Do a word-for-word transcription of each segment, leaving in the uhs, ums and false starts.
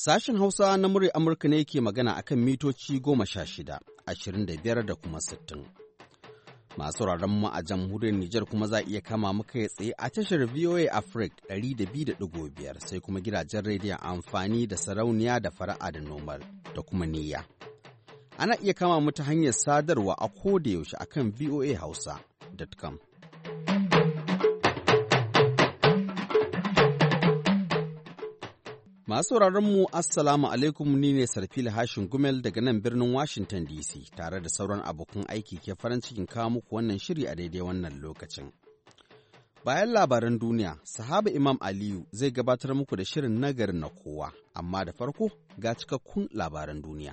Sashen Hausa na murya Amurka ne ke magana a kan mitoci goma sha shida, ashirin da biyar da kuma sittin. Masu mu a jamhuriyar Nijar kuma za iya kama muka tsaye a tashar V O A Africa ɗari da biyu da ɗigo biyar sai kuma gidajen rediyon amfani da sarauniya da fara'a da nomal da kuma niyya. Ana iya kama mu ta hanyar sadarwa a koda yaushe akan V O A Hausa dot com. Masu mu Assalamu alaikum, ni ne Sarfila Hashin Gumel daga nan birnin Washington D C tare da sauran abokan aiki ke farin cikin kawo muku wannan shiri a daidai wannan lokacin. Bayan labaran duniya, Sahaba Imam Aliyu zai gabatar muku da shirin nagarin na kowa, amma da farko ga cikakkun labaran duniya.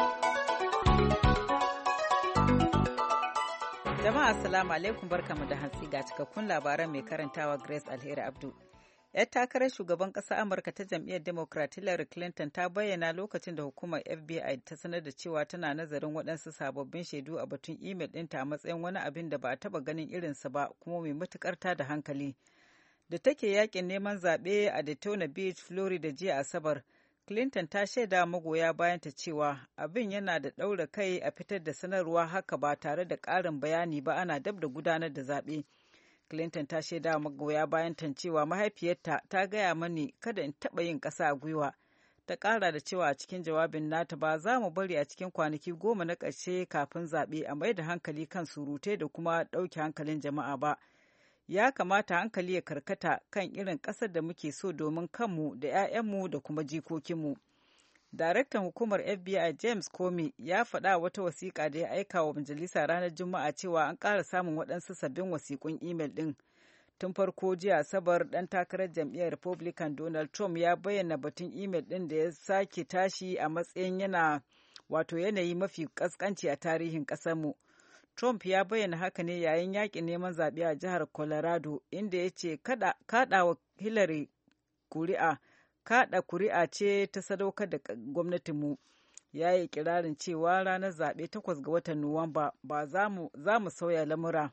Jama'a Assalamu alaikum, barkamu da hantsi ga cikakkun labaran mai karantawa Grace Alheri Abdu. 'Yar takarar shugaban ƙasar Amurka ta jam'iyyar Democrat Hillary Clinton ta bayyana lokacin da hukumar F B I ta sanar da cewa tana nazarin waɗansu sababbin shaidu a batun imel ɗinta a matsayin wani abin da ba a taɓa ganin irinsa ba kuma mai matuƙar da hankali. Da take yakin neman zaɓe a Daytona Beach, Florida jiya Asabar, Clinton ta shaida magoya bayanta cewa abin yana da ɗaura kai a fitar da sanarwa haka ba tare da ƙarin bayani ba ana dab da gudanar da zaɓe. Clinton ta shaida magoya bayan cewa mahaifiyarta ta gaya mani kada in taɓa yin ƙasa a gwiwa. Ta ƙara da cewa a cikin jawabin nata ba za mu bari a cikin kwanaki goma na ƙarshe kafin zaɓe a mai da hankali kan surutai da kuma ɗauke hankalin jama'a ba. Ya kamata hankali ya karkata kan irin ƙasar da muke so domin kanmu da 'ya'yanmu da kuma jikokinmu. Daraktan hukumar F B I James Comey ya faɗa wata wasiƙa da ya aika wa majalisa ranar Juma'a cewa an ƙara samun waɗansu sabbin wasiƙun imel ɗin. Tun farko jiya Asabar ɗan takarar jam'iyyar Republican Donald Trump ya bayyana batun imel ɗin da ya sake tashi a matsayin yana wato yanayi mafi ƙasƙanci a tarihin ƙasarmu. Trump ya bayyana haka ne yayin yaƙin neman zaɓe a jihar Colorado inda ya ce kaɗa wa Hillary kuri'a. Kaɗa kuri'a ce ta sadaukar da gwamnatinmu. Ya yi kirarin cewa ranar zaɓe takwas ga watan Nuwamba ba za mu sauya lamura.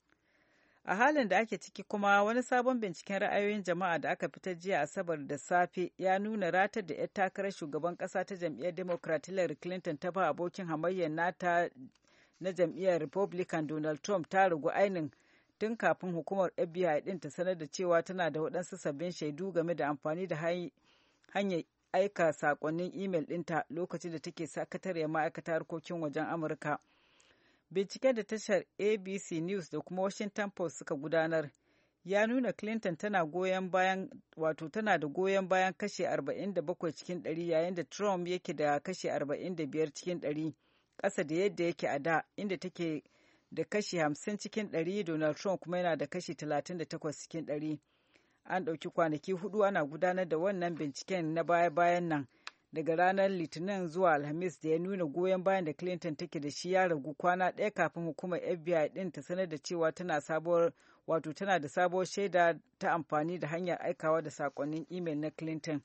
A halin da ake ciki kuma wani sabon binciken ra'ayoyin jama'a da aka fitar jiya Asabar da safe ya nuna ratar da 'yar takarar shugaban ƙasa ta jam'iyyar Democrat Hillary Clinton ta ba abokin hamayyar nata na jam'iyyar Republican Donald Trump ta ragu ainin tun kafin hukumar F B I ɗin ta sanar da cewa tana da waɗansu sabbin shaidu game da amfani da hanyar aika saƙonnin imel ɗinta lokacin da take sakatariyar ma'aikatar harkokin wajen Amurka. Bincike da tashar A B C News da kuma Washington Post suka gudanar ya nuna Clinton tana goyon bayan wato tana da goyon bayan kashe arba'in da bakwai cikin ɗari yayin da Trump yake da kashe arba'in da biyar cikin ɗari ƙasa da yadda yake a da inda take da kashi hamsin cikin ɗari. Donald Trump kuma yana da kashi talatin da takwas cikin ɗari. An ɗauki kwanaki hudu ana gudanar da wannan binciken na baya-bayan nan daga ranar Litinin zuwa Alhamis da ya nuna goyon bayan da Clinton take da shi ya ragu kwana ɗaya kafin hukumar F B I ɗin ta sanar da cewa tana sabuwar wato tana da sabuwar shaida ta amfani da hanyar aikawa da saƙonnin imel na Clinton.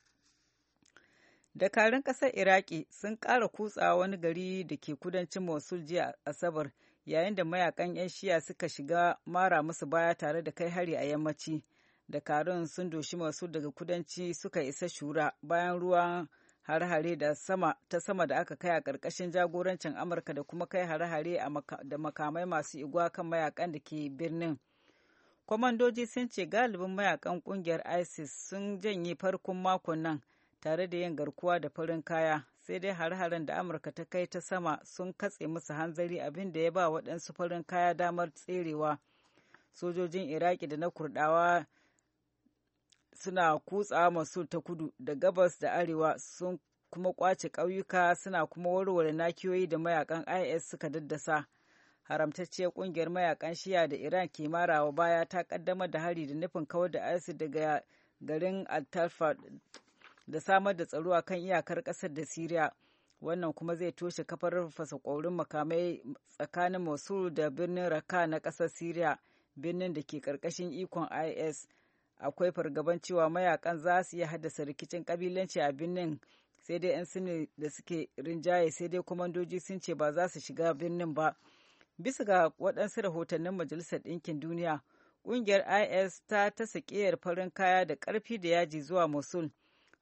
Dakarun ƙasar Iraki sun ƙara kutsawa wani gari da ke kudancin Mosul jiya Asabar yayin da mayakan 'yan shiya suka shiga mara musu baya tare da kai hari a yammaci. Dakarun sun doshi masu daga kudanci suka isa Shura bayan ruwan hare-hare da sama ta sama da aka kai a ƙarƙashin jagorancin Amurka da kuma kai hare-hare da makamai masu igwa kan mayakan da ke birnin. Kwamandoji sun ce galibin mayakan ƙungiyar ISIS sun janye farkon makon nan tare da yin garkuwa da farin kaya, sai dai hare-haren da Amurka ta kai ta sama sun katse musu hanzari abin da ya ba waɗansu farin kaya damar tserewa. Sojojin Iraki da na Kurdawa suna kutsawa Mosul ta kudu da gabas da arewa sun kuma kwace ƙauyuka suna kuma warware nakiyoyi da mayakan I S suka daddasa. Haramtacciyar ƙungiyar mayakan Shiya da Iran ke marawa baya ta ƙaddamar da hari da nufin kawar da ISIS daga garin Al-Talfa da samar da tsaro a kan iyakar ƙasar da Siriya. Wannan kuma zai toshe kafar fasa ƙwaurin makamai tsakanin Mosul da birnin Raqqa na ƙasar Siriya, birnin da ke ƙarƙashin ikon I S. Akwai fargaban cewa mayakan za su iya haddasa rikicin ƙabilanci a birnin, sai dai 'yan Sunni da suke rinjaye sai dai kwamandoji sun ce ba za su shiga birnin ba. Bisa ga waɗansu rahotannin Majalisar Ɗinkin Duniya, ƙungiyar I S ta tasa ƙiyar farin kaya da ƙarfi da yaji zuwa Mosul.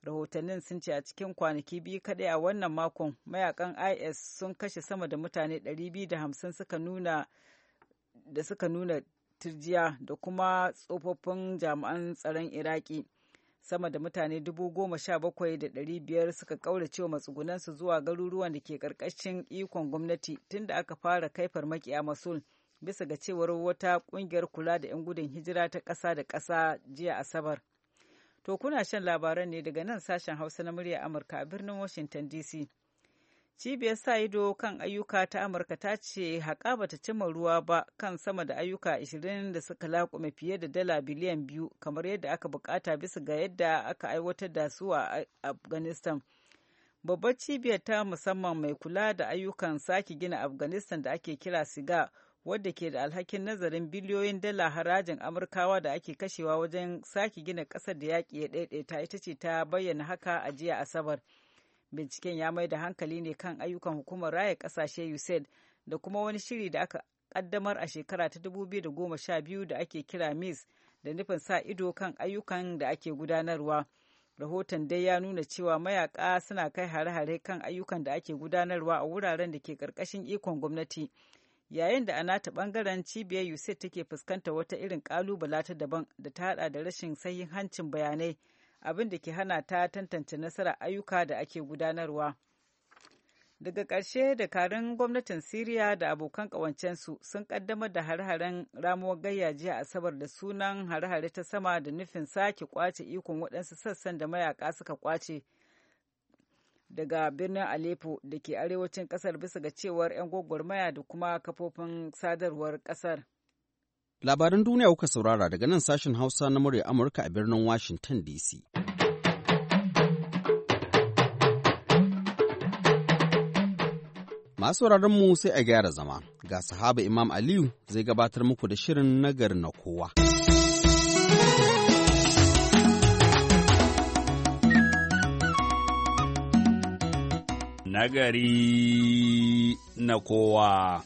Rahotannin sun ce a cikin kwanaki biyu kaɗai a wannan makon mayakan I S sun kashe sama da mutane ɗari biyu da hamsin suka nuna da suka nuna turjiya da kuma tsofaffin jami'an tsaron Iraki. Sama da mutane dubu goma sha bakwai da ɗari biyar suka ƙaurace matsugunansu zuwa garuruwan da ke ƙarƙashin ikon gwamnati tun da aka fara kai farmaki a Mosul, bisa ga cewar wata ƙungiyar kula da 'yan gudun hijira ta ƙasa da ƙasa jiya Asabar. To kuna shan labaran ne daga nan sashen Hausa na murya Amurka a birnin Washington D C. Cibiyar sa ido kan ayyuka ta Amurka ta ce haƙa bata cimma ruwa ba kan sama da ayyuka ashirin da suka laƙume fiye da dala biliyan biyu kamar yadda aka bukata bisa ga yadda aka aiwatar da su a Afghanistan. Babbar cibiyar ta musamman mai kula da ayyukan sake gina Afghanistan da ake kira SIGA, wadda ke da alhakin nazarin biliyoyin dala harajin Amurkawa da ake kashewa wajen sake gina ƙasar da yaƙi ya ɗaiɗaita, ita ce ta bayyana haka a jiya Asabar. Binciken ya mai da hankali ne kan ayyukan hukumar raya ƙasashe U S A I D da kuma wani shiri da aka ƙaddamar a shekara ta dubu biyu da goma sha biyu da ake kira M I S da nufin sa ido kan ayyukan da ake gudanarwa. Rahoton dai ya nuna cewa mayaka suna kai hare-hare kan ayyukan da ake gudanarwa a wuraren da ke ƙarƙashin ikon gwamnati, yayin da a nata ɓangaren cibiyar U S A I D take fuskantar wata irin ƙalubala ta daban da ta haɗa da rashin sahihancin bayanai, abin da ke hana ta tantance nasarar ayyuka da ake gudanarwa. Daga ƙarshe, dakarun gwamnatin Siriya da abokan ƙawancensu sun ƙaddamar da hare-haren ramuwar gayya jiya Asabar da sunan hare-hare ta sama da nufin sake ƙwace ikon waɗansu sassan da mayaka suka ƙwace daga birnin Aleppo da ke arewacin ƙasar, bisa ga cewar 'yan gwagwarmaya da kuma kafofin sadarwar ƙasar. Labaran duniya kuka saurara daga nan sashen Hausa na murya Amurka a birnin Washington D C. Masu mu sai a gyara zama, ga sahaba Imam Aliyu zai gabatar muku da shirin nagari na kowa. Nagari na kowa.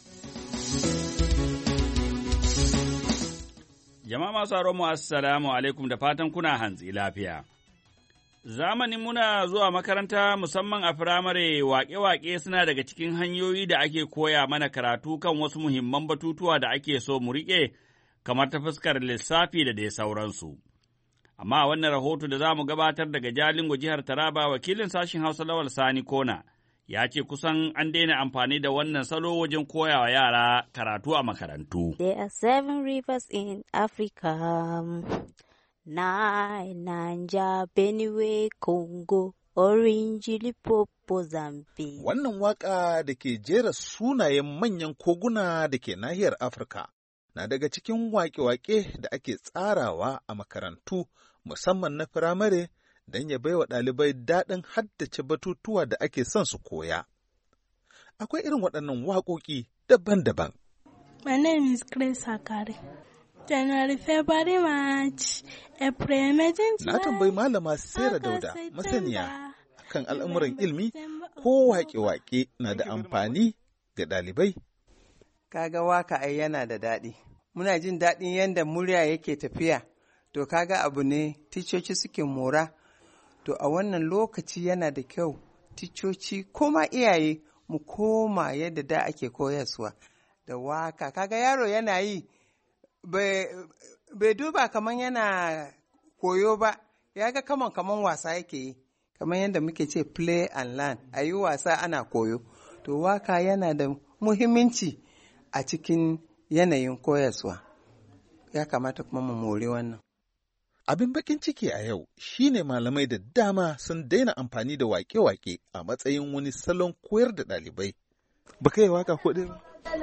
Jama'a masu mu assalamu alaikum da fatan kuna hantsi lafiya. Zamanin muna zuwa makaranta musamman a firamare waƙe-waƙe suna daga cikin hanyoyi da ake koya mana karatu kan wasu muhimman batutuwa da ake so mu riƙe kamar ta fuskar lissafi da dai sauransu. Amma wannan rahoto da za mu gabatar daga Jalingo jihar Taraba, wakilin sashen Hausa Lawal Sani Kona ya ce kusan an daina amfani da wannan salo wajen koya wa yara karatu a makarantu. There are seven rivers in Africa. Nile, Niger, Benue, Congo, Orange, Limpopo, Zambia. Wannan waka da ke jera sunayen manyan koguna da ke nahiyar Afirka na daga cikin waƙe-waƙe da ake tsarawa a makarantu musamman na firamare don ya baiwa ɗalibai daɗin haddace batutuwa da ake son su koya. Akwai irin waɗannan waƙoƙi daban-daban. My name is Grace Hakari. January, February, March, April, May, June, Na tambayi Malama Sera Dauda masaniya kan al'amuran ilmi ko waƙe-waƙe na da amfani ga ɗalibai. Kaga waka ai yana da daɗi. Muna jin daɗin yadda murya yake tafiya. To kaga abu ne ticoci suke mora. To a wannan lokaci yana da kyau ticoci koma iyaye mu koma yadda da ake koyarwa da waka. Kaga yaro yana yi bai duba kaman yana koyo ba, ya ga kaman kaman wasa yake yi, kaman yadda muke ce play and learn, a yi wasa ana koyo. To waka yana da muhimmanci a cikin yanayin koyarwa, ya kamata kuma mu mori wannan. Abin bakin ciki a yau shine malamai da dama sun daina amfani da wake-wake a matsayin wani salon koyar da ɗalibai. Ba kai waka ko dai ba?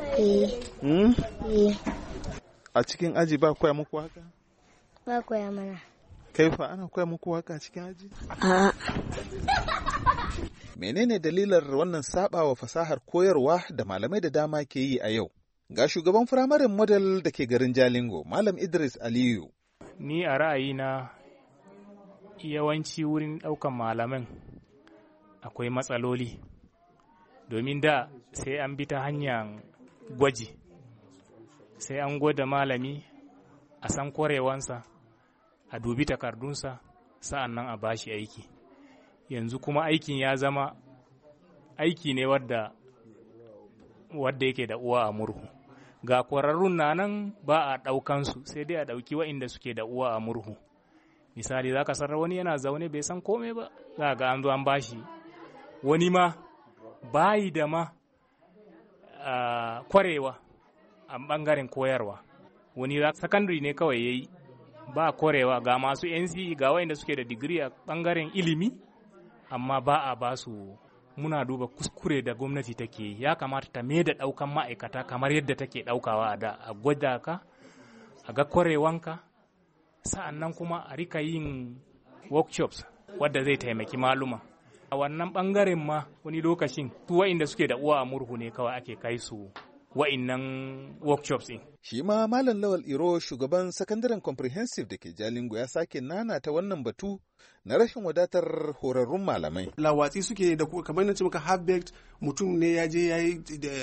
Eh. A cikin aji ba koya muku waka? Ba koya mana. Kai fa ana koya muku waka a cikin aji? A'a. Menene dalilar wannan sabawa fasahar koyarwa da malamai da dama ke yi a yau? Ga shugaban firamarin model da ke garin Jalingo, Malam Idris Aliyu. Ni a ra'ayina yawanci wurin ɗaukan malaman akwai matsaloli, domin da sai an bi ta hanyar gwaji, sai an gwada malami a san kwarewansa, a dubi takardunsa, sa'an nan a bashi aiki. yanzu kuma aikin ya zama aiki ne wadda wadda yake da uwa a murhu. Ga kwararrun na nan ba a ɗaukansu sai dai a ɗauki wa'inda suke da uwa a murhu. Misali za ka sarar wani yana zaune bai san komai ba, za ga an zo an bashi. Wani ma bayi da ma uh, kwarewa a ɓangaren koyarwa. Wani sakandare ne kawai ya yi ba kwarewa, ga masu N C E ga wa'inda suke da digiri a ɓangaren ilimi, amma ba a ba su. Muna duba kuskure da gwamnati take, ya kamata ta mai da ɗaukan ma'aikata kamar yadda take ɗaukawa a da, a gwada ka, a ga kwarewanka, sa'an nan kuma a rika yin workshops wadda zai taimaki maluma. A wannan ɓangaren ma wani lokacin su wa'inda suke da uwa a murhu ne kawai ake kai su wa'innan workshops ɗin. Shi ma Malam Lawal Iro, shugaban sakandaren comprehensive da ke Jalingo, ya sake nana ta wannan batu na rashin wadatar horarrun malamai. Lawatsi suke da kamar na ce maka half-baked, mutum ne ya je ya yi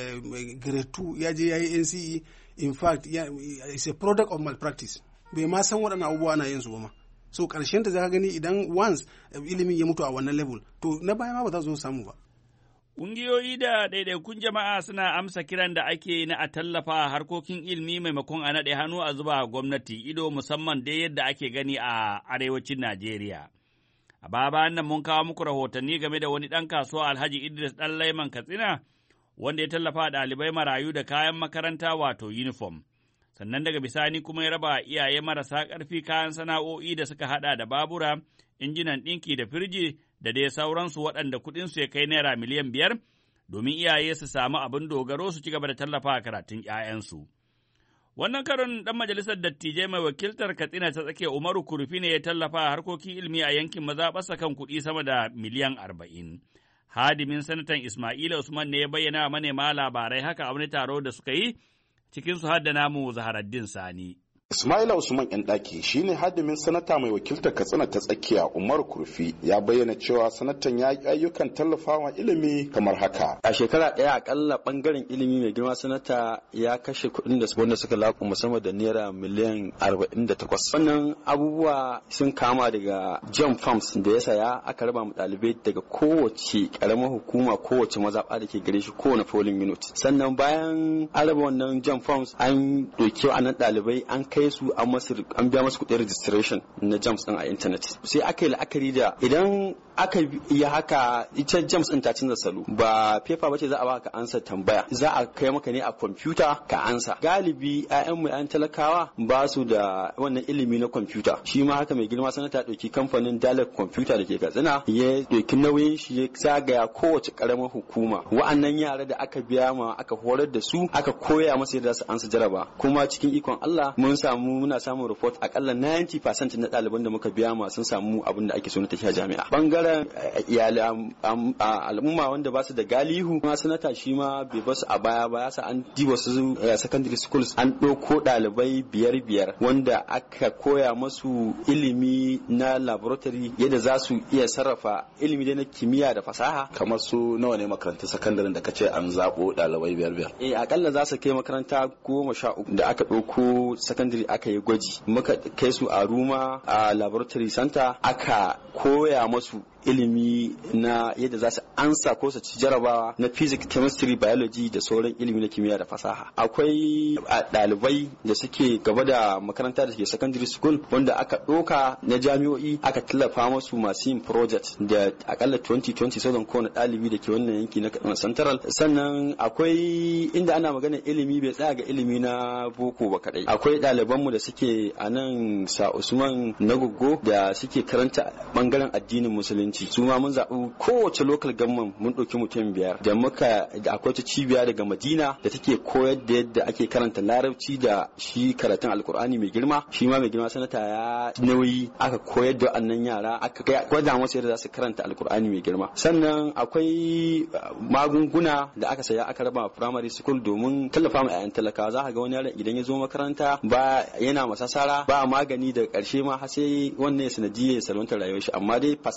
grade two, ya je ya yi N C E, in fact it's a product of malpractice. Bai ma san waɗannan abubuwa na yin su ba ma. So ƙarshen ta za ka gani idan once ilimin ya mutu a wannan level, to na baya ma ba za su samu ba. Ƙungiyoyi da ɗaiɗaikun jama'a suna amsa kiran da ake na a tallafa harkokin ilimi maimakon a naɗe hannu a zuba gwamnati ido, musamman dai yadda ake gani a arewacin Najeriya. A baya nan mun kawo muku rahotanni game da wani ɗan kasuwa Alhaji Idris ɗan Laiman Katsina wanda ya tallafa ɗalibai marayu da kayan makaranta wato uniform. Sannan daga bisani kuma ya raba iyaye marasa ƙarfi kayan sana'o'i da suka haɗa da babura, injinan ɗinki da firji da dai sauransu waɗanda kuɗinsu ya kai naira miliyan biyar domin iyaye su samu abin dogaro su ci gaba da tallafa karatun ‘ya'yansu. Wannan karon ɗan majalisar dattijai mai wakiltar Katsina ta tsakiya Umaru Kurfi ne ya tallafa harkokin ilimi a yankin mazaɓarsa kan kuɗi sama da miliyan arba'in. Hadimin sanatan Ismaila Usman ne ya bayyana wa manema labarai haka a wani taro da suka yi, cikinsu har da namu Zaharaddin Sani. Ismaila Usman Yandaki shine hadimin sanata mai wakiltar Katsina ta tsakiya Umar Kurfi ya bayyana cewa sanatan ya yi ayyukan tallafawa ilimi kamar haka. A shekara ɗaya akalla bangaren ilimi mai girma sanata ya kashe kuɗin da wanda suka laƙu musamman da naira miliyan arba'in da takwas. Wannan abubuwa sun kama daga jam farms da ya saya aka raba mu ɗalibai daga kowace ƙaramar hukuma kowace mazaɓa da ke gare shi kowane polling unit. Sannan bayan an raba wannan jam farms an ɗauki wa'annan ɗalibai an kai kai su an an biya masu kuɗin registration na jams din a internet. Sai aka yi la'akari da idan aka yi haka ita jams din ta canza salo, ba paper bace za a baka ansa tambaya, za a kai maka ne a kwamfuta ka ansa. Galibi ƴaƴan mu ƴan talakawa ba su da wannan ilimi na kwamfuta. Shi ma haka mai girma sanata ɗauki kamfanin Dalek Computer da ke Katsina ya ɗauki nauyin shi ya zagaya kowace ƙaramar hukuma. Wa'annan yara da aka biya ma aka horar da su aka koya masu yadda su ansa jaraba, kuma cikin ikon Allah mun samu muna samun report akalla ninety percent na ɗaliban da muka biya ma sun samu abin da ake so na tafiya jami'a. Bangaren iyalai al'umma wanda ba su da galihu ma sanata shi ma bai basu a baya ba, ya sa an diba su secondary schools an ɗauko ɗalibai biyar biyar wanda aka koya masu ilimi na laboratory yadda za su iya sarrafa ilimi da na kimiyya da fasaha. Kamar su nawa ne makarantun sakandaren da kace an zaɓo ɗalibai biyar biyar? Eh akalla za su kai makaranta goma sha uku da aka ɗauko secondary aka yi gwaji, muka kai su a Ruma a laboratory center aka koya masu ilimi na yadda za su ansa ko su ci jarabawa na physics, chemistry, biology da sauran ilimi na kimiyya da fasaha. Akwai ɗalibai da suke gaba da makaranta da suke secondary school wanda aka ɗoka na jami'o'i aka tallafa masu masu yin project da akalla twenty twenty thousand kowane ɗalibi da ke wannan yanki na Kaduna Central. Sannan akwai inda ana magana ilimi bai tsaya ga ilimi na boko ba kadai. Akwai ɗalibanmu da suke a nan Sa Usman na Goggo da suke karanta bangaren addinin musulunci. Su ma mun zaɓi kowace local government mun ɗauki mutum biyar da muka da akwai ta cibiya daga Madina da take koyar da yadda ake karanta larabci da shi karatun alkur'ani mai girma. Shi ma mai girma sanata ya nauyi aka koyar da wannan yara aka gwada masu yadda za su karanta alkur'ani mai girma. Sannan akwai magunguna da aka saya aka raba primary school domin tallafa ma 'ya'yan talakawa. Za ka ga wani yaron idan ya zo makaranta ba yana masasara ba magani da ƙarshe ma har sai wannan ya sanadiyar salwantar rayuwar shi, amma dai first aid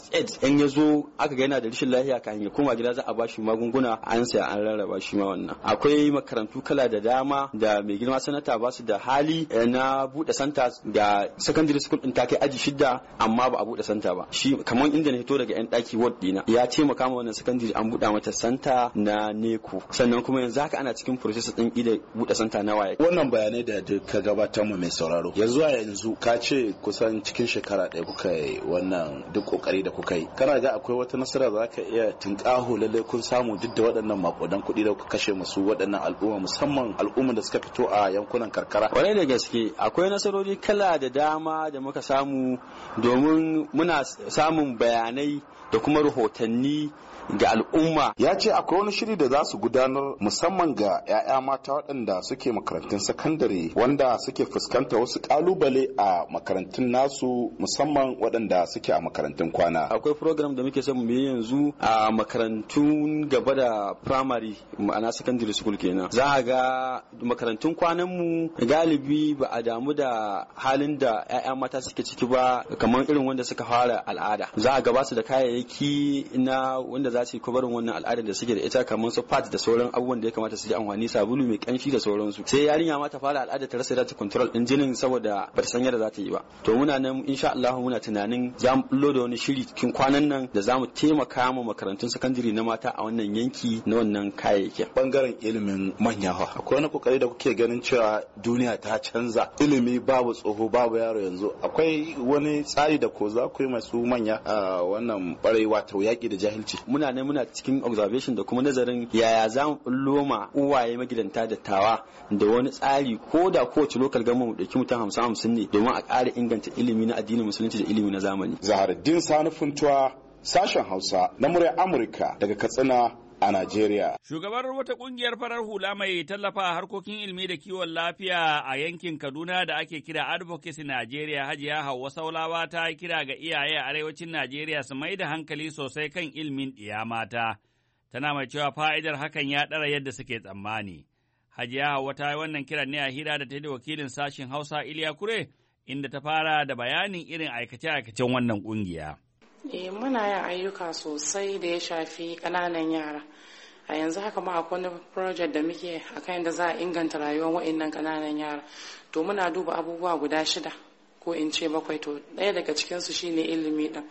in ya zo aka ga yana da rashin lafiya kan ya koma gida za a bashi magunguna an sai an rarraba shi ma wannan. Akwai makarantu kala da dama da mai girma sanata ba su da hali na bude santa da secondary school din ta kai aji shida amma ba a bude santa ba. Shi kamar inda na fito daga yan daki ward dina ya taimaka ma wannan secondary an buɗa mata santa na neko, sannan kuma yanzu haka ana cikin process din ida buɗe santa na waye. Wannan bayanai da ka gabatar mu mai sauraro yanzu a yanzu ka ce kusan cikin shekara ɗaya kuka yi wannan duk kokari da kuka yi, kana ga akwai wata nasara za ka iya tinkaho lalle kun samu duk da waɗannan makudan kuɗi da kuka kashe musu waɗannan al'umma musamman al'umman da suka fito a yankunan karkara? Kwarai da gaske akwai nasarori kala da dama da muka samu domin muna samun bayanai da kuma rahotanni ga al'umma. Ya ce akwai wani shiri da za su gudanar musamman ga 'ya'ya mata waɗanda suke makarantun sakandare wanda suke fuskanta wasu kalubale a makarantun nasu musamman waɗanda suke a makarantun kwana. Akwai program da muke son mu yi yanzu a makarantun gaba da primary ma'ana secondary school kenan. Za a ga makarantun kwanan mu galibi ba a damu da halin da 'ya'ya mata suke ciki ba kamar irin wanda suka fara al'ada. Za a ga ba su da kayayyaki na wanda za su yi kwabarin wannan al'adar da suke da ita kamar su pad da sauran abubuwan da ya kamata su ji amfani, sabulu mai kanshi da sauransu. Sai yarinya ma ta fara al'ada ta rasa ta control din jinin saboda ba ta san yadda za ta yi ba. To muna nan insha Allah muna tunanin za mu bullo da wani shiri cikin kwanan nan da za mu taimaka ma makarantun sakandare na mata a wannan yanki na wannan kayayyakin. Bangaren ilimin manya fa akwai wani kokari da kuke ganin cewa duniya ta canza, ilimi babu tsoho babu yaro yanzu. Akwai wani tsari da ko za ku yi masu manya a wannan barewa ta yaki da jahilci? Muna ne muna cikin observation da kuma nazarin yaya za mu bullo ma uwaye magidanta dattawa da wani tsari ko da kowace local gama mu dauki mutum hamsin hamsin ne domin a ƙara inganta ilimi na addinin musulunci da ilimi na zamani. Zaharuddin Sani Funtuwa, sashen Hausa na muryar Amurka daga Katsina a Najeriya. Shugabar wata kungiyar farar hula mai tallafa harkokin ilimi da kiwon lafiya a yankin Kaduna da ake kira Advocacy Najeriya, Hajiya Hauwa Saulawa, ta kira ga iyaye a arewacin Najeriya su mai da hankali sosai kan ilimin ɗiya mata. Tana mai cewa fa'idar hakan ya ɗara yadda suke tsammani. Hajiya Hauwa ta yi wannan kiran ne a hira da ta yi da wakilin sashen Hausa Iliya Kure, inda ta fara da bayanin irin aikace-aikacen wannan kungiya. Eh, muna yin ayyuka sosai da ya shafi ƙananan yara. A yanzu haka ma akwai wani project da muke akan yadda za a inganta rayuwar waɗannan ƙananan yara. To muna duba abubuwa guda shida ko in ce bakwai, to ɗaya daga cikinsu shine ilimi ɗin.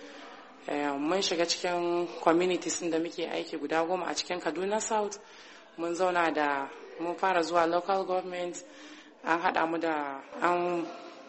Mun shiga cikin communities da muke aiki guda goma a cikin Kaduna South. Mun zauna da mun fara zuwa local government, an haɗa mu da an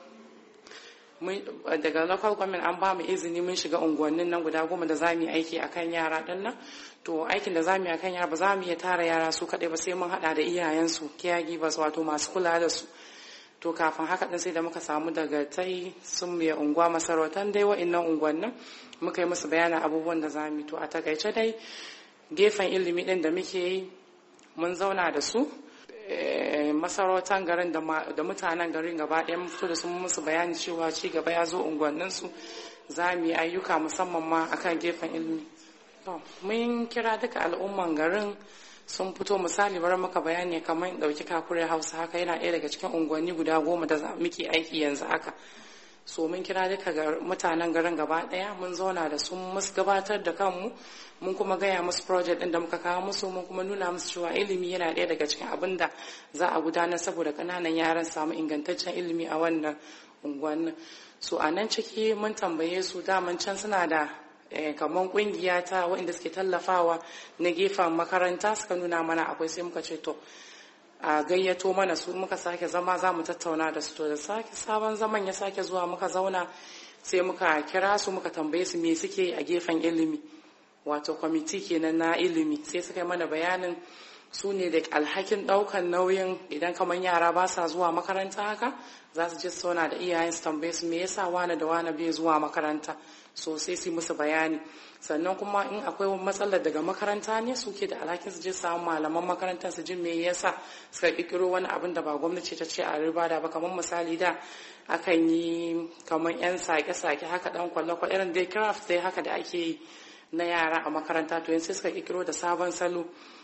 daga local government an ba mu izini mun shiga unguwannin nan guda goma da za mu yi aiki akan yara din nan. To aikin da za mu yi akan yara ba za mu iya tara yara su kaɗai ba, sai mun haɗa da iyayensu caregivers wato masu kula da su. To kafin haka din sai da muka samu daga tai sun mu unguwa masarautan dai wa'annan unguwannin muka yi musu bayanin abubuwan da za mu yi. To a takaice dai gefen ilimi din da muke yi mun zauna da su masarautan garin da mutanen garin gaba ɗaya mun fito da sun musu bayani cewa ci gaba ya zo unguwanninsu, za mu yi ayyuka musamman ma akan gefen ilimi. Mun kira duka al'umman garin sun fito, misali bari maka bayani kamar ɗauki Kakure Hausa haka yana ɗaya daga cikin unguwanni guda goma da muke aiki yanzu haka. So mun kira duka mutanen garin gaba ɗaya mun zauna da su musu gabatar da kanmu, mun kuma gaya musu project ɗin da muka kawo musu, mun kuma nuna musu cewa ilimi yana ɗaya daga cikin abin da za a gudanar saboda ƙananan yaran samu ingantaccen ilimi a wannan unguwannin. So a nan ciki mun tambaye su daman can suna da kamar kungiya ta waɗanda suke tallafawa na gefen makaranta, suka nuna mana akwai, sai muka ce to a gayyato mana su, muka sake zama za mu tattauna da su. To da sake sabon zaman ya sake zuwa muka zauna sai muka kira su muka tambaye su me suke a gefen ilimi, wato kwamiti kenan na ilimi. Sai suka yi mana bayanin su ne da alhakin daukan nauyin idan kamar yara ba sa zuwa makaranta haka, za su je su zauna da iyayen su tambaye su me yasa wane da wane bai zuwa makaranta, so sai su musu bayani. Sannan kuma in akwai matsalar daga makaranta ne, suke da alhakin su je samu malaman makarantar su ji me yasa suka kikiro wani abin da ba gwamnati ta ce a riba da ba. Kamar misali da akan yi kamar yan sake-sake haka dan kwallo-kwallo irin dai craft dai haka da ake yi na yara a makaranta, to yanzu suka kikiro da sabon salo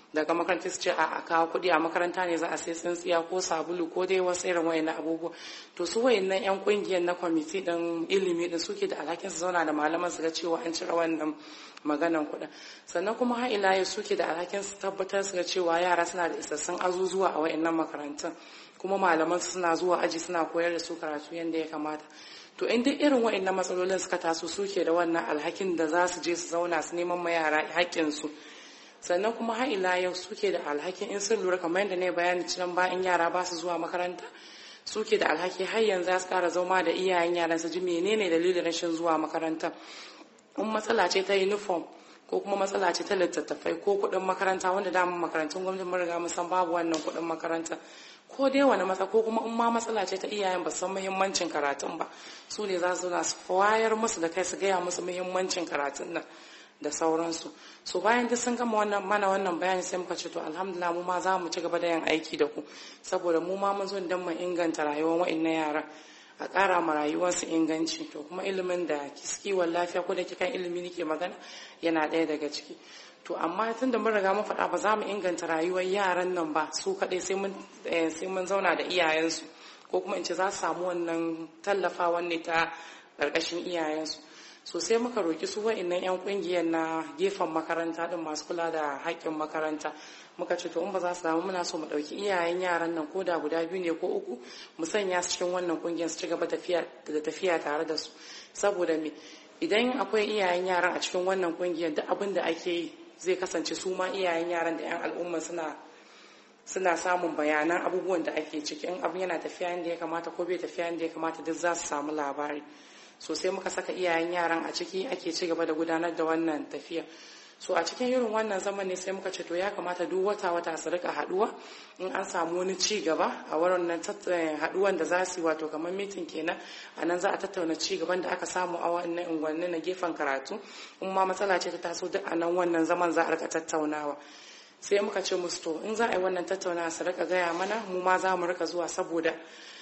daga makaranta su ce a kawo kuɗi a makaranta ne za a sai tsintsiya ko sabulu ko dai wasu irin wayannan abubuwa. To su wayannan yan kungiyar na kwamiti din ilimi din suke da alhakin su zauna da malaman su ga cewa an cire wannan maganan kuɗin. Sannan kuma har ila yau suke da alhakin su tabbatar su ga cewa yara suna da isassun azuzuwa a wayannan makarantun, kuma malaman su suna zuwa aji suna koyar da su karatu yadda ya kamata. To in duk irin wayannan matsalolin suka taso suke da wannan alhakin da za su je su zauna su neman ma yara haƙƙin su. Sannan kuma har ila yau suke da alhakin in sun lura kamar yadda ne bayani cikin bayan yara ba su zuwa makaranta, suke da alhaki har yanzu za su kara zama da iyayen yaran su ji menene dalilin rashin zuwa makaranta. In matsala ce ta uniform ko kuma matsala ce ta littattafai ko kuɗin makaranta, wanda damun makarantun gwamnati mun riga mun san babu wannan kuɗin makaranta, ko dai wani matsala ko kuma in ma matsala ce ta iyayen ba san muhimmancin karatun ba, su ne za su na su wayar musu da kai su gaya musu muhimmancin karatun nan da sauransu. So bayan duk sun gama wannan mana wannan bayani sai muka ce to alhamdulillah mu ma za mu ci gaba da yin aiki da ku, saboda mu ma mun zo dan mu inganta rayuwar wa'annan yara, a ƙara ma rayuwarsu inganci. To kuma ilimin da kiwon lafiya ko da kikan ilimi nake magana yana ɗaya daga ciki. To amma tun da mun riga mun faɗa ba za mu inganta rayuwar yaran nan ba su kaɗai, sai mun sai mun zauna da iyayensu, ko kuma in ce za su samu wannan tallafawa ne ta ƙarƙashin iyayensu. So sai muka roki su wa'annan yan kungiyar na gefen makaranta din masu kula da haƙƙin makaranta, muka ce to in ba za su samu muna so mu ɗauki iyayen yaran nan ko da guda biyu ne ko uku mu sanya su cikin wannan kungiyar su ci gaba da tafiya tare da su. Saboda me, idan akwai iyayen yaran a cikin wannan kungiyar duk abin da ake yi zai kasance su ma iyayen yaran da yan al'umma suna suna samun bayanan abubuwan da ake ciki, in abin yana tafiya yadda ya kamata ko bai tafiya yadda ya kamata duk za su samu labari. So sai muka saka iyayen yaran a ciki ake ci gaba da gudanar da wannan tafiya. So a cikin irin wannan zaman ne sai muka ce to ya kamata duk wata wata su rika haduwa in an samu wani ci gaba a wannan haduwan da za su yi, wato kamar mitin kenan, a nan za a tattauna ci gaban da aka samu a wannan unguwanni na gefen karatu, in ma matsala ce ta taso duk a nan wannan zaman za a rika tattaunawa. Sai muka ce musu to in za a yi wannan tattaunawa su rika gaya mana, mu ma za mu rika zuwa saboda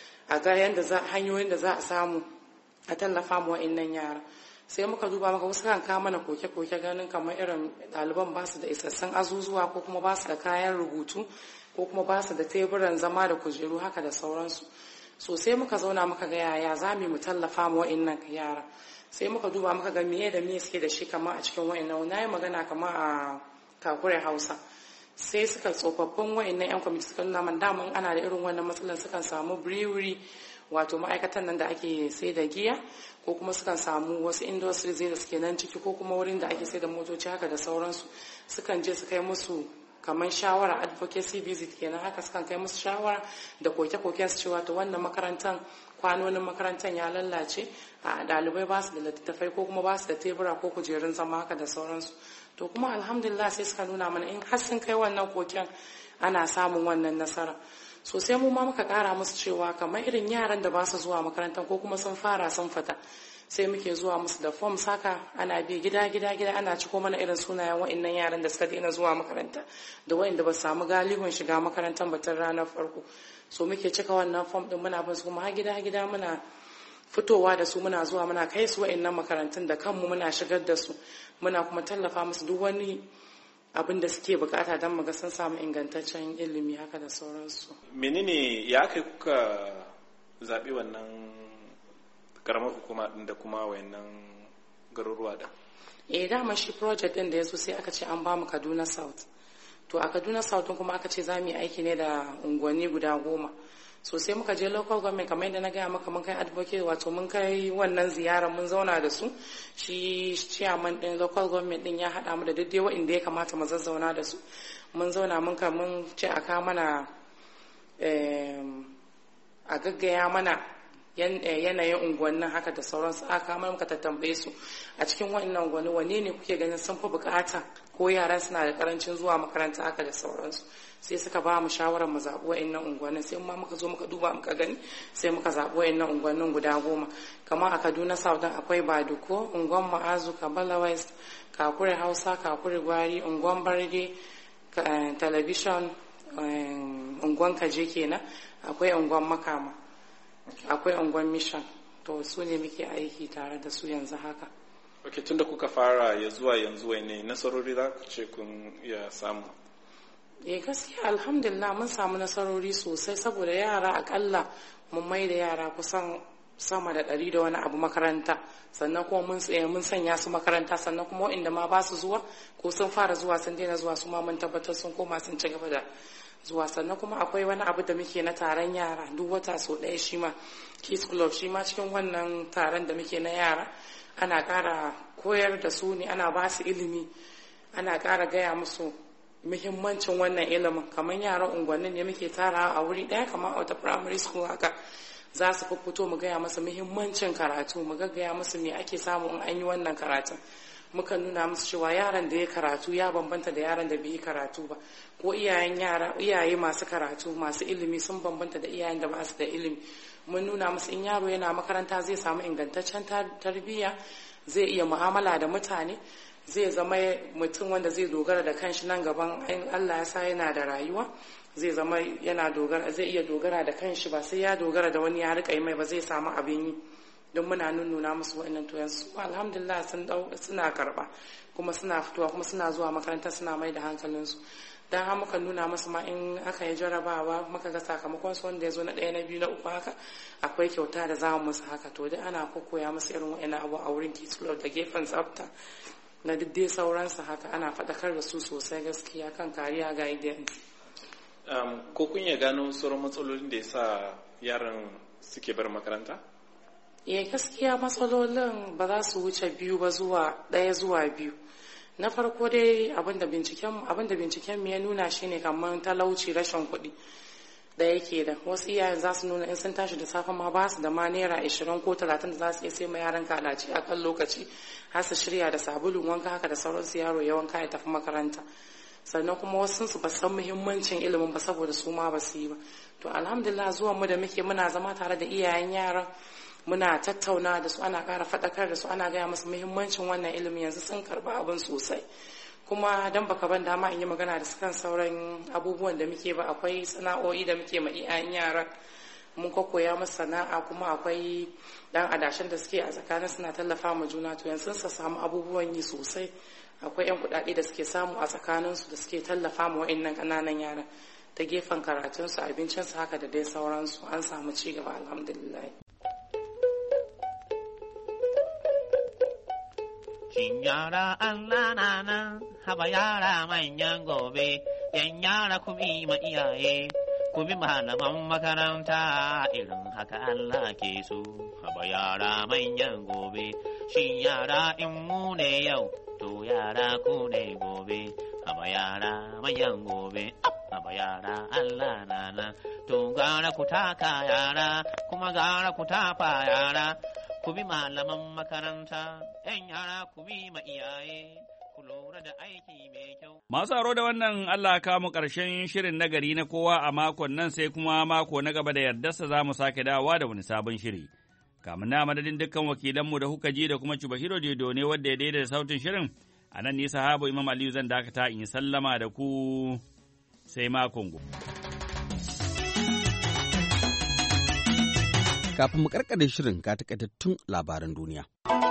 a ga yanda za hanyoyin da za a samu a tallafa mu wa'annan yara. Sai muka duba maka wasu kan kawo mana koke-koke ganin kamar irin ɗaliban ba su da isassun azuzuwa ko kuma ba su da kayan rubutu ko kuma ba su da teburan zama da kujeru haka da sauransu. So sai muka zauna muka ga yaya za mu tallafa mu wa'annan yara. Sai muka duba muka ga miye da miye suke da shi kamar a cikin wa'annan, na yi magana kamar a Kakure Hausa. Sai suka tsofaffin wa'annan yan kwamiti suka nuna man daman ana da irin wannan matsalar sukan samu brewery, wato ma'aikatan nan da ake sai da giya, ko kuma sukan samu wasu industries da suke nan ciki, ko kuma wurin da ake sai da motoci haka da sauransu. Sukan je su kai musu kamar shawara, advocacy visit kenan, haka sukan kai musu shawara da koke-koken su cewa to wannan makarantar kwanonin makarantar ya lallace, a ɗalibai ba su da littattafai ko kuma ba su da tebura ko kujerun zama haka da sauransu. To kuma alhamdulillah sai suka nuna mana in har sun kai wannan koken ana samun wannan nasara. So sai mu ma muka kara musu cewa kamar irin yaran da ba su zuwa makarantar ko kuma sun fara sun fita, sai muke zuwa musu da form saka ana bi gida gida gida ana ciko mana irin sunayen wa'annan yaran da suka daina zuwa makaranta da wa'anda ba su samu galibin shiga makarantar batun ranar farko. So muke cika wannan form din muna bin su kuma har gida gida muna fitowa da su, muna zuwa muna kai su wa'annan makarantun da kanmu, muna shigar da su, muna kuma tallafa musu duk wani abin da suke bukata don muga sun samu ingantaccen ilimi haka da sauransu. Menene ya kai kuka zaɓi wannan karamar hukuma din da kuma wayannan garuruwa da? Eh dama shi project din da ya zo sai aka ce an ba mu Kaduna South. To a Kaduna South kuma aka ce za mu yi aiki ne da unguwanni guda goma. So sai muka je local government kamar yadda na gaya maka, mun kai advocate, wato mun kai wannan ziyarar mun zauna da su, shi chairman din local government din ya haɗa mu da daidai wa'inda ya kamata mu zazzauna da su. Mun zauna mun ka mun ce a kawo mana a gaggaya mana yanayin unguwannin haka da sauransu, aka mana muka tattambaye su a cikin wa'annan unguwanni wanne ne kuke ganin sun fi bukata ko yaran suna da karancin zuwa makaranta haka da sauransu. Sai suka ba mu shawarar mu zaɓi wa'annan unguwannin, sai ma muka zo muka duba muka gani sai muka zaɓi wa'annan unguwannin guda goma. Kamar a Kaduna South akwai Baduko, unguwan Ma'azu, Kabala West, Kakure Hausa, Kakure Gwari, unguwan Barde, Television, unguwan Kaje kenan, akwai unguwan Makama, akwai unguwan Mission. To su ne muke aiki tare da su yanzu haka. Ok, tun da kuka fara ya zuwa yanzu ne nasarori za ku ce kun iya samu? eh gaskiya alhamdulillah mun samu nasarori sosai saboda yara akalla mun mai da yara kusan sama da ɗari da wani abu makaranta, sannan kuma mun tsaye mun sanya su makaranta, sannan kuma waɗanda ma ba su zuwa ko sun fara zuwa sun daina zuwa su ma mun tabbatar sun koma sun ci gaba da zuwa. Sannan kuma akwai wani abu da muke na taron yara duk wata sau ɗaya, shi ma Kids Club, shi ma cikin wannan taron da muke na yara ana ƙara koyar da su ne, ana ba su ilimi, ana ƙara gaya musu muhimmancin wannan ilimin. Kamar yaran unguwannin ne muke tara a wuri ɗaya, kamar a wata primary school haka, za su fito mu gaya masa muhimmancin karatu, mu gaggaya musu me ake samu in an yi wannan karatun. Muka nuna musu cewa yaran da ya karatu ya bambanta da yaran da bai yi karatu ba, ko iyayen yara iyaye masu karatu masu ilimi sun bambanta da iyayen da ba su da ilimi. Mun nuna musu in yaro yana makaranta zai samu ingantaccen tarbiyya, zai iya mu'amala da mutane, zai zama mutum wanda zai dogara da kanshi nan gaban in Allah ya sa yana da rayuwa, zai zama yana dogara, zai iya dogara da kanshi, ba sai ya dogara da wani ya rika yi mai ba, zai samu abin yi. Don muna nuna musu wa'annan to yanzu alhamdulillah sun dau suna karba kuma suna fitowa kuma suna zuwa makaranta suna mai da hankalinsu. Dan har muka nuna musu ma in aka yi jarabawa muka ga sakamakon su wanda ya zo na ɗaya na biyu na uku haka akwai kyauta da za mu musu haka. To dai ana kokoya musu irin wa'annan abu a wurin Kids Club da gefen tsafta na duk dai sauransu haka, ana faɗakar da su sosai gaskiya kan kariya ga idan. Um, ko kun ya gano sauran matsalolin da ya sa yaran suke bar makaranta? Eh gaskiya matsalolin ba za su wuce biyu ba zuwa ɗaya zuwa biyu. Na farko dai abinda binciken abinda binciken mu ya nuna shine kamar talauci, rashin kuɗi da yake da wasu iyayen za su nuna in sun tashi da safe ma ba su da ma naira ashirin ko talatin da za su iya sai ma yaran kalaci a kan lokaci, har su shirya da sabulun wanka haka da sauransu yaro ya wanka ya tafi makaranta. Sannan kuma wasu su ba san muhimmancin ilimin ba saboda su ma ba su yi ba. To alhamdulillah zuwan mu da muke muna zama tare da iyayen yaran, muna tattauna da su, ana ƙara faɗakar da su, ana gaya musu muhimmancin wannan ilimin, yanzu sun karɓi abin sosai. Kuma dan baka ban dama in yi magana da su kan sauran abubuwan da muke ba, akwai sana'o'i da muke ma iyayen yaran, mun koya musu sana'a, kuma akwai dan adashin da suke a tsakanin suna tallafa ma juna. To yanzu sun samu abubuwan yi sosai, akwai yan kuɗaɗe da suke samu a tsakaninsu da suke tallafa ma wa'annan ƙananan yaran ta gefen karatunsu, abincinsu haka da dai sauransu. An samu ci gaba alhamdulillah. Shin yara Allah na nan, haba yara manyan gobe, yan yara ku bi ma iyaye, ku bi malaman makaranta, irin haka Allah ke so. Haba yara manyan gobe, shin yara in mu ne yau, to yara ku ne gobe. Haba yara manyan gobe, haba yara Allah na nan, to gara ku taka yara, kuma gara ku tafa yara. Ku bi malaman makaranta, ‘yan yara ku bi ma iyaye, ku lura da aiki mai kyau. Masu aro da wannan Allah ka mu ƙarshen shirin nagari na kowa a makon nan, sai kuma mako na gaba da yardarsa za mu sake dawowa da wani sabon shiri. Kamun na madadin dukkan wakilanmu da kuka ji da kuma Cibahiro Dedo ne wadda ya daidai da sautin shirin, a nan ni sahabu Imam Aliyu zan dakata in sallama da ku sai makon gobe. Kafin mu karkare shirin ga takaitattun labaran duniya.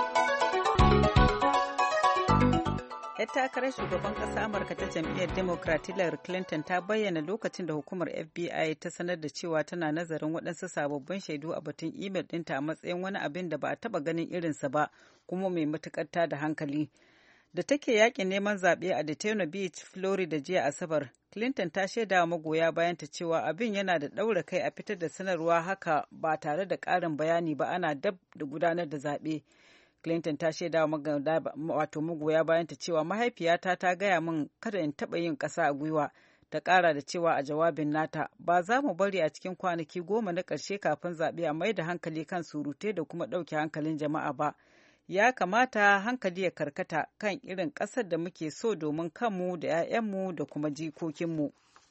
Yar takarar shugaban ƙasa Amurka ta jam'iyyar Democrat Hillary Clinton ta bayyana lokacin da hukumar F B I ta sanar da cewa tana nazarin waɗansu sababbin shaidu a batun imel ɗinta a matsayin wani abin da ba a taɓa ganin irinsa ba, kuma mai matuƙar da hankali. Da take yakin neman zaɓe a Daytona Beach, Florida jiya Asabar, Clinton ta shaida wa magoya bayanta cewa abin yana da ɗaura kai a fitar da sanarwa haka ba tare da ƙarin bayani ba, ana dab da gudanar da zaɓe. Clinton ta shaida wa wato magoya bayanta cewa mahaifiyata ta gaya min kada in taɓa yin ƙasa a gwiwa. Ta ƙara da cewa a jawabin nata, ba za mu bari a cikin kwanaki goma na ƙarshe kafin zaɓe a mai da hankali kan surutai da kuma ɗauke hankalin jama'a ba. Ya kamata hankali ya karkata kan irin ƙasar da muke so domin kanmu da 'ya'yanmu da kuma jikokinmu.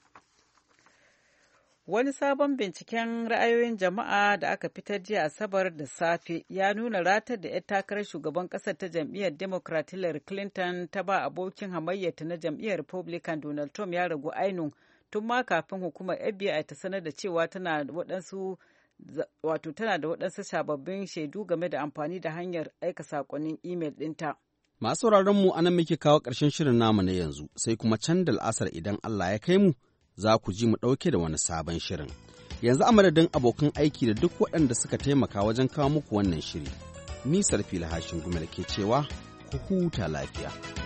Wani sabon binciken ra'ayoyin jama'a da aka fitar jiya Asabar da safe ya nuna ratar da 'yar takarar shugaban ƙasar ta jam'iyyar Democrat Hillary Clinton ta ba abokin hamayyata na jam'iyyar Republican Donald Trump ya ragu ainun tun ma kafin hukumar F B I ta sanar da cewa tana da waɗansu wato tana da waɗansu sababbin shaidu game da amfani da hanyar aika saƙonnin imel ɗinta. Masu sauraron mu anan muke kawo ƙarshen shirin namu na yanzu, sai kuma can da al'asar idan Allah ya kai mu za ku ji mu ɗauke da wani sabon shirin. Yanzu a madadin abokan aiki da duk waɗanda suka taimaka wajen kawo muku wannan shiri. Ni Sarfila Hashin Gumel ke cewa ku huta lafiya.